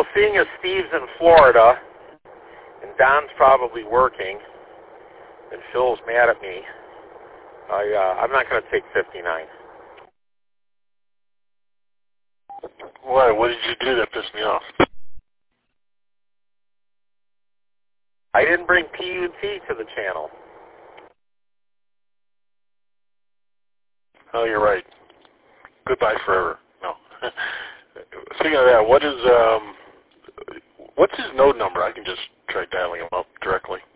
Well, seeing as Steve's in Florida and Don's probably working and Phil's mad at me, I'm not going to take 59. Why? What did you do that pissed me off? I didn't bring PUT to the channel. Oh, you're right. Goodbye forever. No. Speaking of that, what's his node number? I can just try dialing him up directly.